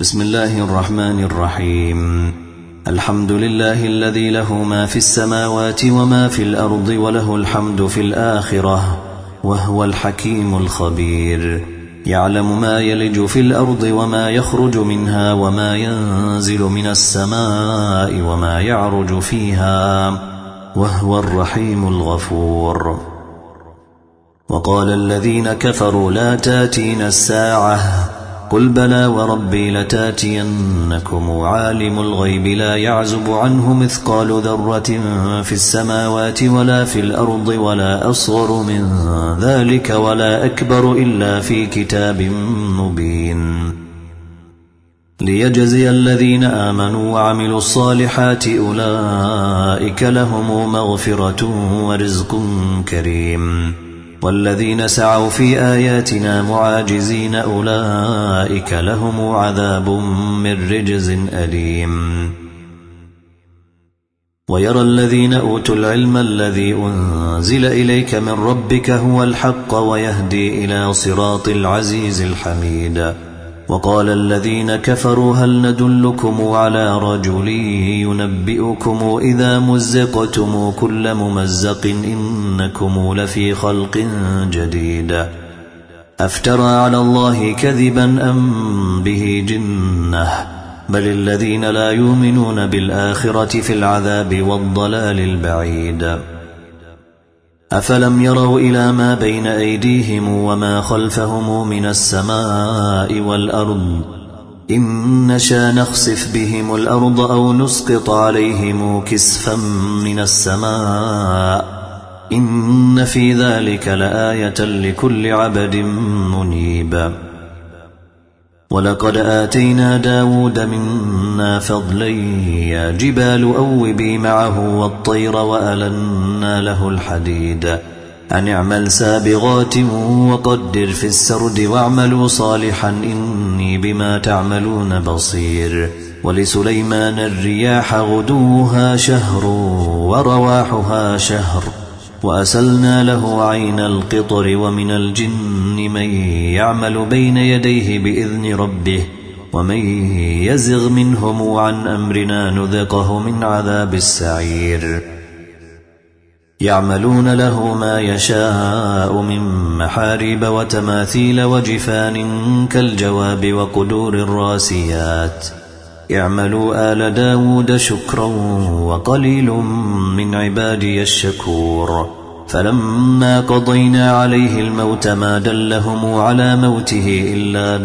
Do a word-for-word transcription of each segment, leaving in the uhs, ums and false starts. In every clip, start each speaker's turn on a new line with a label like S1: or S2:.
S1: بسم الله الرحمن الرحيم. الحمد لله الذي له ما في السماوات وما في الأرض وله الحمد في الآخرة وهو الحكيم الخبير. يعلم ما يلج في الأرض وما يخرج منها وما ينزل من السماء وما يعرج فيها وهو الرحيم الغفور. وقال الذين كفروا لا تاتينا الساعة قل بلى وربي لتاتينكم عالم الغيب لا يعزب عنه مثقال ذرة في السماوات ولا في الأرض ولا أصغر من ذلك ولا أكبر إلا في كتاب مبين ليجزي الذين آمنوا وعملوا الصالحات أولئك لهم مغفرة ورزق كريم والذين سعوا في آياتنا معاجزين أولئك لهم عذاب من رجز أليم. ويرى الذين أوتوا العلم الذي أنزل إليك من ربك هو الحق ويهدي إلى صراط العزيز الحميد. وقال الذين كفروا هل ندلكم على رجل ينبئكم إذا مزقتم كل ممزق إنكم لفي خلق جديد أفترى على الله كذبا أم به جنة بل الذين لا يؤمنون بالآخرة في العذاب والضلال البعيد. أفلم يروا إلى ما بين أيديهم وما خلفهم من السماء والأرض إن نشأ نخسف بهم الأرض أو نسقط عليهم كسفا من السماء إن في ذلك لآية لكل عبد منيب. ولقد آتينا داود منا فضلا يا جبال أوبي معه والطير وألنا له الحديد أن اعمل سابغات وقدر في السرد واعملوا صالحا إني بما تعملون بصير. ولسليمان الرياح غدوها شهر ورواحها شهر وأسلنا له عين القطر ومن الجن من يعمل بين يديه بإذن ربه ومن يزغ منهم عن أمرنا نذقه من عذاب السعير. يعملون له ما يشاء من محاريب وتماثيل وجفان كالجواب وقدور الراسيات اعملوا آل داود شكرا وقليل من عبادي الشكور. فلما قضينا عليه الموت ما دلهم على موته إلا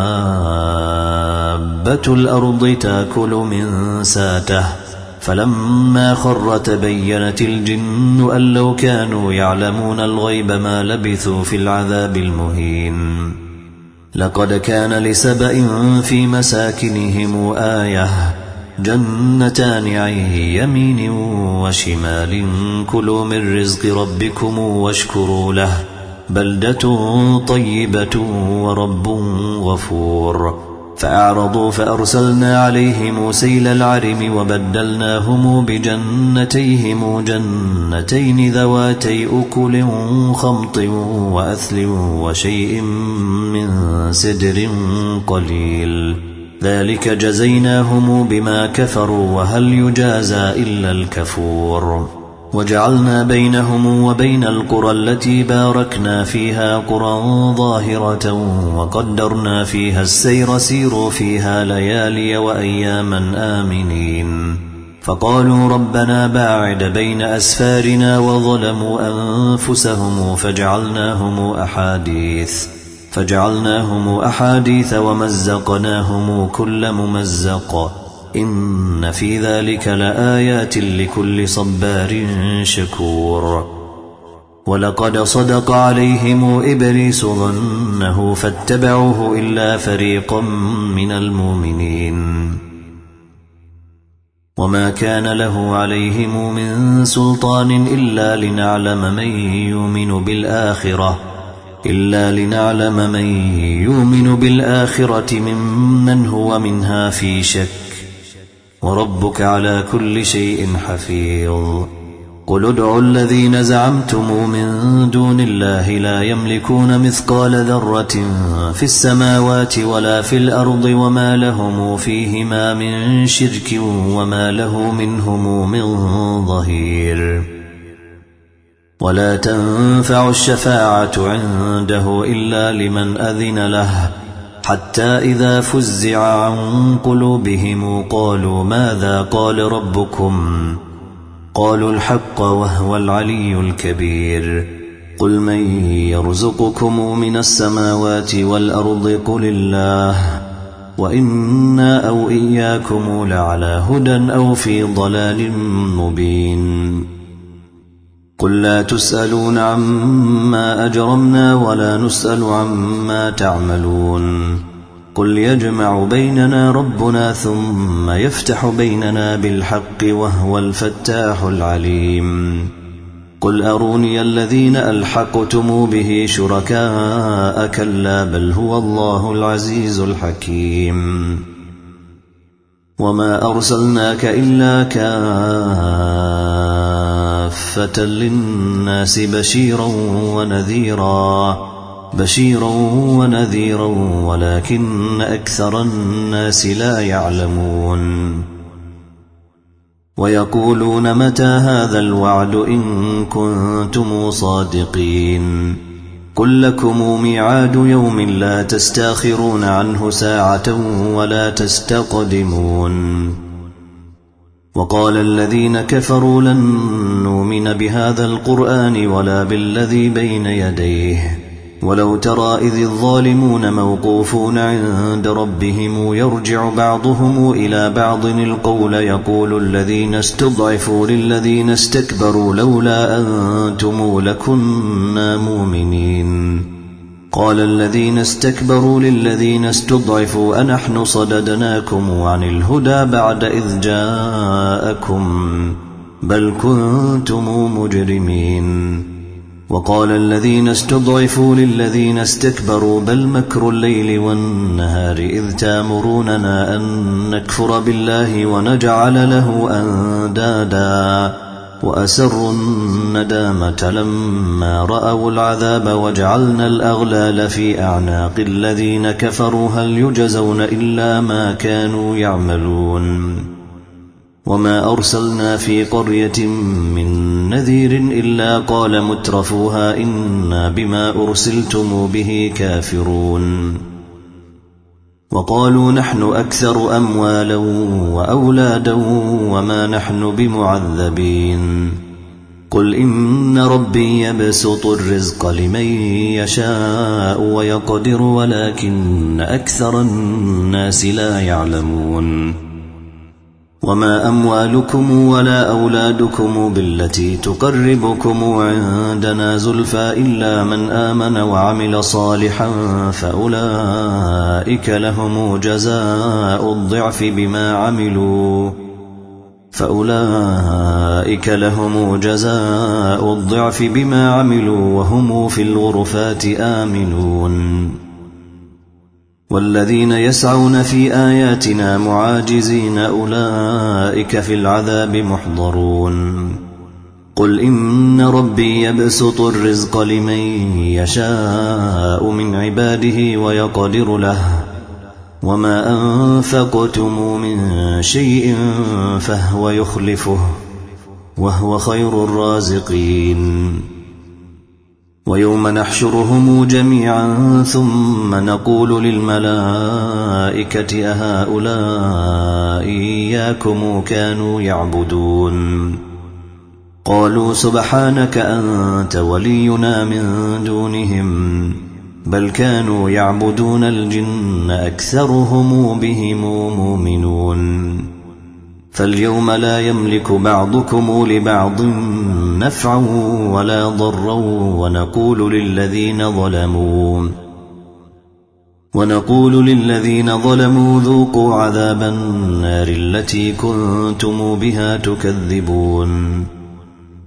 S1: دابة الأرض تأكل من ساته فلما خر تبينت الجن أن لو كانوا يعلمون الغيب ما لبثوا في العذاب المهين. لقد كان لسبأ في مساكنهم آية جنتان عن يمين وشمال كلوا من رزق ربكم واشكروا له بلدة طيبة ورب غفور. فأعرضوا فأرسلنا عليهم سيل العرم وبدلناهم بجنتيهم جنتين ذواتي أكل خمط وأثل وشيء من سدر قليل ذلك جزيناهم بما كفروا وهل يجازى إلا الكفور. وجعلنا بينهم وبين القرى التي باركنا فيها قرى ظاهرة وقدرنا فيها السير سيروا فيها ليالي وأياما آمنين. فقالوا ربنا باعد بين أسفارنا وظلموا أنفسهم فجعلناهم أحاديث فجعلناهم أحاديث ومزقناهم كل ممزق إن في ذلك لآيات لكل صبار شكور. ولقد صدق عليهم إبليس ظنه فاتبعوه إلا فريقا من المؤمنين وما كان له عليهم من سلطان إلا لنعلم من يؤمن بالآخرة إلا لنعلم من يؤمن بالآخرة ممن هو منها في شك وربك على كل شيء حفيظ. قل ادعوا الذين زعمتم من دون الله لا يملكون مثقال ذرة في السماوات ولا في الأرض وما لهم فيهما من شرك وما له منهم من ظهير ولا تنفع الشفاعة عنده إلا لمن أذن له حتى إذا فزع عن قلوبهم قالوا ماذا قال ربكم قالوا الحق وهو العلي الكبير قل من يرزقكم من السماوات والأرض قل الله وإنا أو إياكم لعلى هدى أو في ضلال مبين قل لا تسألون عما أجرمنا ولا نسأل عما تعملون قل يجمع بيننا ربنا ثم يفتح بيننا بالحق وهو الفتاح العليم قل أروني الذين ألحقتم به شركاء كلا بل هو الله العزيز الحكيم وما أرسلناك إلا كافة للناس بشيرا ونذيرا بشيرا ونذيرا ولكن أكثر الناس لا يعلمون ويقولون متى هذا الوعد إن كنتم صادقين قل لكم ميعاد يوم لا تستاخرون عنه ساعة ولا تستقدمون وقال الذين كفروا لن نؤمن بهذا القرآن ولا بالذي بين يديه ولو ترى إذ الظالمون موقوفون عند ربهم يرجع بعضهم إلى بعض القول يقول الذين استضعفوا للذين استكبروا لولا أنتم لكنا مؤمنين قال الذين استكبروا للذين استضعفوا أنحن صددناكم عن الهدى بعد إذ جاءكم بل كنتم مجرمين وقال الذين استضعفوا للذين استكبروا بل مكر الليل والنهار إذ تامروننا أن نكفر بالله ونجعل له أندادا وأسروا الندامة لما رأوا العذاب وجعلنا الأغلال في أعناق الذين كفروا هل يجزون إلا ما كانوا يعملون وما أرسلنا في قرية من نذير إلا قال مترفوها إنا بما أرسلتم به كافرون وقالوا نحن أكثر أموالا وأولادا وما نحن بمعذبين قل إن ربي يبسط الرزق لمن يشاء ويقدر ولكن أكثر الناس لا يعلمون وما أموالكم ولا أولادكم بالتي تقربكم عندنا زلفى إلا من آمن وعمل صالحا فأولئك لهم جزاء الضعف بما عملوا فأولئك لهم جزاء الضعف بما عملوا وهم في الغرفات آمنون والذين يسعون في آياتنا معاجزين أولئك في العذاب محضرون قل إن ربي يبسط الرزق لمن يشاء من عباده ويقدر له وما أنفقتم من شيء فهو يخلفه وهو خير الرازقين ويوم نحشرهم جميعا ثم نقول للملائكة أهؤلاء إياكم كانوا يعبدون قالوا سبحانك أنت ولينا من دونهم بل كانوا يعبدون الجن أكثرهم بهم مؤمنون فاليوم لا يملك بعضكم لبعض نفعا ولا ضرا ونقول للذين ظلموا ونقول للذين ظلموا ذوقوا عذاب النار التي كنتم بها تكذبون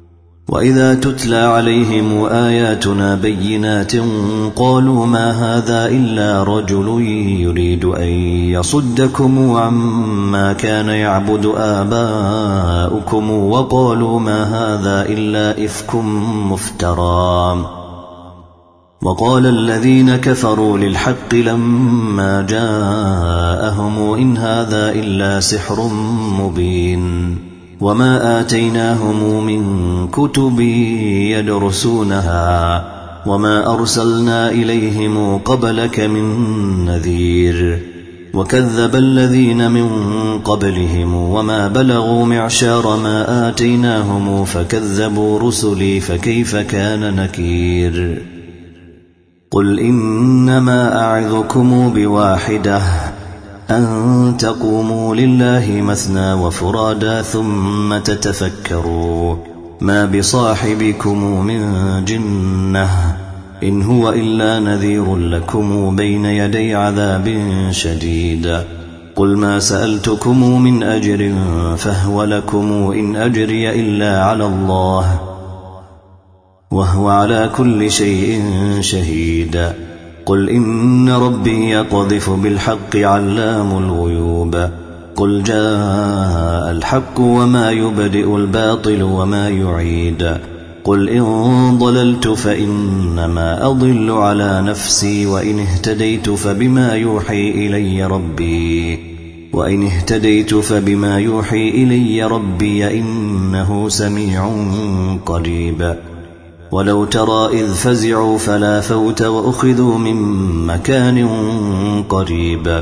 S1: وإذا تتلى عليهم آياتنا بينات قالوا ما هذا إلا رجل يريد أن يصدكم عما كان يعبد آباؤكم وقالوا ما هذا إلا إفك مفترى. وقال الذين كفروا للحق لما جاءهم إن هذا إلا سحر مبين وما آتيناهم من كتب يدرسونها وما أرسلنا إليهم قبلك من نذير وكذب الذين من قبلهم وما بلغوا معشار ما آتيناهم فكذبوا رسلي فكيف كان نكير. قل إنما أعظكم بواحدة أن تقوموا لله مثنى وفرادا ثم تتفكروا ما بصاحبكم من جنة إن هو إلا نذير لكم بين يدي عذاب شديد. قل ما سألتكم من أجر فهو لكم إن أجري إلا على الله وهو على كل شيء شهيد. قل إن ربي يقذف بالحق علام الغيوب. قل جاء الحق وما يبدئ الباطل وما يعيد. قل إن ضللت فإنما أضل على نفسي وإن اهتديت فبما يوحي إلي ربي وإن اهتديت فبما يوحي إلي ربي إنه سميع قريب. ولو ترى إذ فزعوا فلا فوت وأخذوا من مكان قريب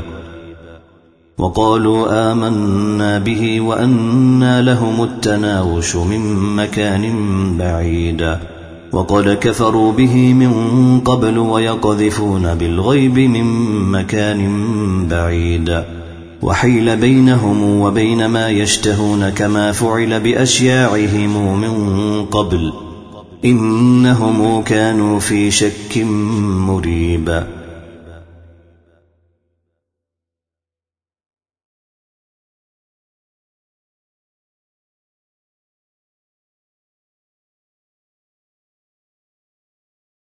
S1: وقالوا آمنا به وأنى لهم التناوش من مكان بعيد وقد كفروا به من قبل ويقذفون بالغيب من مكان بعيد وحيل بينهم وبين ما يشتهون كما فعل بأشياعهم من قبل إنهم كانوا في شك مريب.